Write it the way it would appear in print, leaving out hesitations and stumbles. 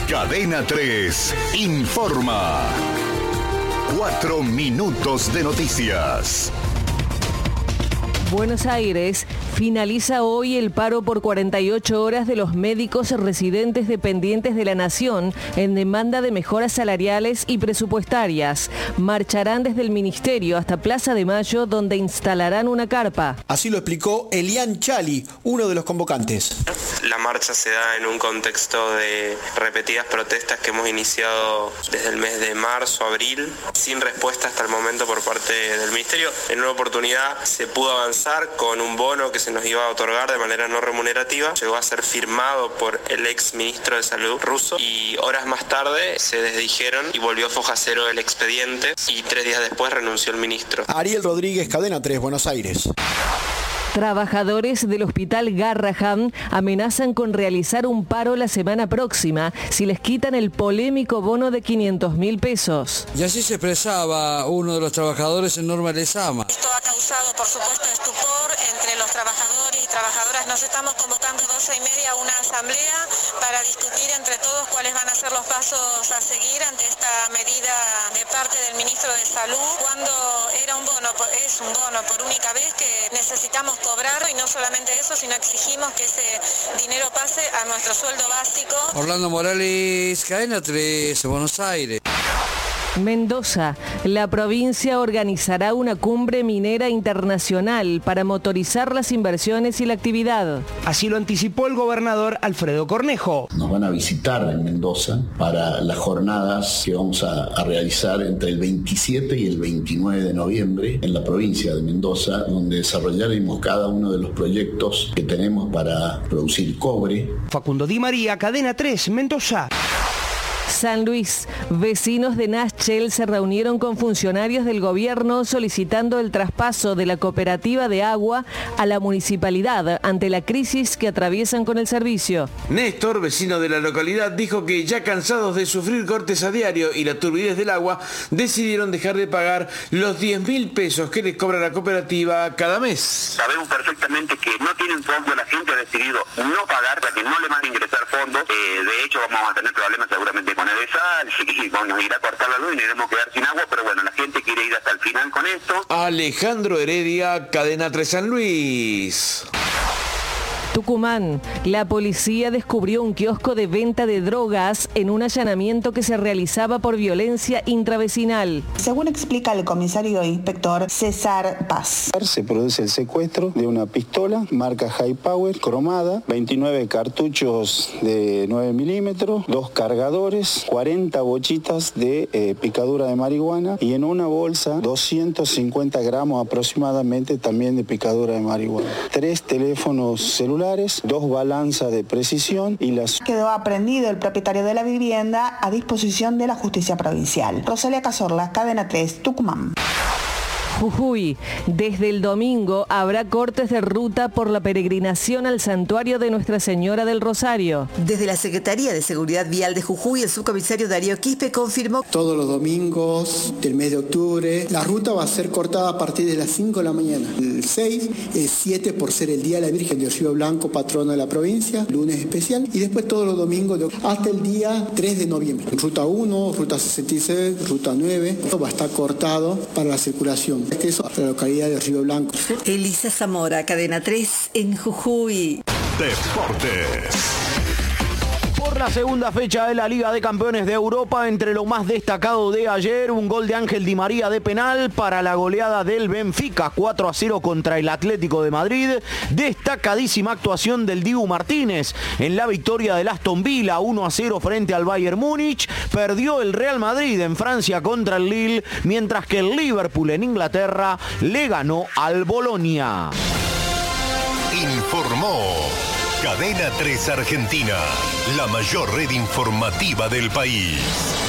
Cadena 3 informa. 4 minutos de noticias. Buenos Aires finaliza hoy el paro por 48 horas de los médicos residentes dependientes de la Nación en demanda de mejoras salariales y presupuestarias. Marcharán desde el Ministerio hasta Plaza de Mayo, donde instalarán una carpa. Así lo explicó Elian Chali, uno de los convocantes. La marcha se da en un contexto de repetidas protestas que hemos iniciado desde el mes de marzo, abril, sin respuesta hasta el momento por parte del Ministerio. En una oportunidad se pudo avanzar con un bono que se nos iba a otorgar de manera no remunerativa. Llegó a ser firmado por el ex ministro de Salud ruso y horas más tarde se desdijeron y volvió foja cero el expediente y 3 días después renunció el ministro. Ariel Rodríguez, Cadena 3, Buenos Aires. Trabajadores del Hospital Garrahan amenazan con realizar un paro la semana próxima si les quitan el polémico bono de 500.000 pesos. Y así se expresaba uno de los trabajadores en Norma Lezama. Esto ha causado, por supuesto, estupor entre los trabajadores y trabajadoras. Nos estamos convocando 12:30 a una asamblea para discutir entre todos cuáles van a ser los pasos a seguir ante esta medida de parte del ministro de Salud. Cuando era un bono, es un bono por única vez que necesitamos cobrar, y no solamente eso, sino exigimos que ese dinero pase a nuestro sueldo básico. Orlando Morales, Cadena 3, Buenos Aires. Mendoza, la provincia organizará una cumbre minera internacional para motorizar las inversiones y la actividad. Así lo anticipó el gobernador Alfredo Cornejo. Nos van a visitar en Mendoza para las jornadas que vamos a realizar entre el 27 y el 29 de noviembre en la provincia de Mendoza, donde desarrollaremos cada uno de los proyectos que tenemos para producir cobre. Facundo Di María, Cadena 3, Mendoza. San Luis, vecinos de Naschel se reunieron con funcionarios del gobierno solicitando el traspaso de la cooperativa de agua a la municipalidad ante la crisis que atraviesan con el servicio. Néstor, vecino de la localidad, dijo que ya cansados de sufrir cortes a diario y la turbidez del agua, decidieron dejar de pagar los 10.000 pesos que les cobra la cooperativa cada mes. Sabemos perfectamente que no tienen fondo, la gente ha decidido no pagar para que no le van a ingresar fondos. De hecho, vamos a tener problemas seguramente con el ESAL, y nos irá a cortar la luz y nos iremos a quedar sin agua, pero bueno, la gente quiere ir hasta el final con esto. Alejandro Heredia, Cadena 3 San Luis. Tucumán, la policía descubrió un kiosco de venta de drogas en un allanamiento que se realizaba por violencia intravecinal. Según explica el comisario inspector César Paz. Se produce el secuestro de una pistola marca High Power cromada, 29 cartuchos de 9 milímetros, 2 cargadores, 40 bochitas de picadura de marihuana y en una bolsa 250 gramos aproximadamente también de picadura de marihuana. 3 teléfonos celulares, 2 balanzas de precisión y las... Quedó aprehendido el propietario de la vivienda a disposición de la justicia provincial. Rosalia Cazorla, Cadena 3, Tucumán. Jujuy, desde el domingo habrá cortes de ruta por la peregrinación al santuario de Nuestra Señora del Rosario. Desde la Secretaría de Seguridad Vial de Jujuy, el subcomisario Darío Quispe confirmó: todos los domingos del mes de octubre, la ruta va a ser cortada a partir de las 5 de la mañana. El 6, el 7 por ser el Día de la Virgen de Río Blanco, patrona de la provincia, lunes especial, y después todos los domingos hasta el día 3 de noviembre. Ruta 1, Ruta 66, Ruta 9, todo va a estar cortado para la circulación. Eso a la localidad de Río Blanco. Elisa Zamora, Cadena 3 en Jujuy. Deportes. Por la segunda fecha de la Liga de Campeones de Europa, entre lo más destacado de ayer, un gol de Ángel Di María de penal para la goleada del Benfica 4-0 contra el Atlético de Madrid. Destacadísima actuación del Dibu Martínez en la victoria del Aston Villa 1-0 frente al Bayern Múnich. Perdió el Real Madrid en Francia contra el Lille, mientras que el Liverpool en Inglaterra le ganó al Bolonia. Informó Cadena 3 Argentina, la mayor red informativa del país.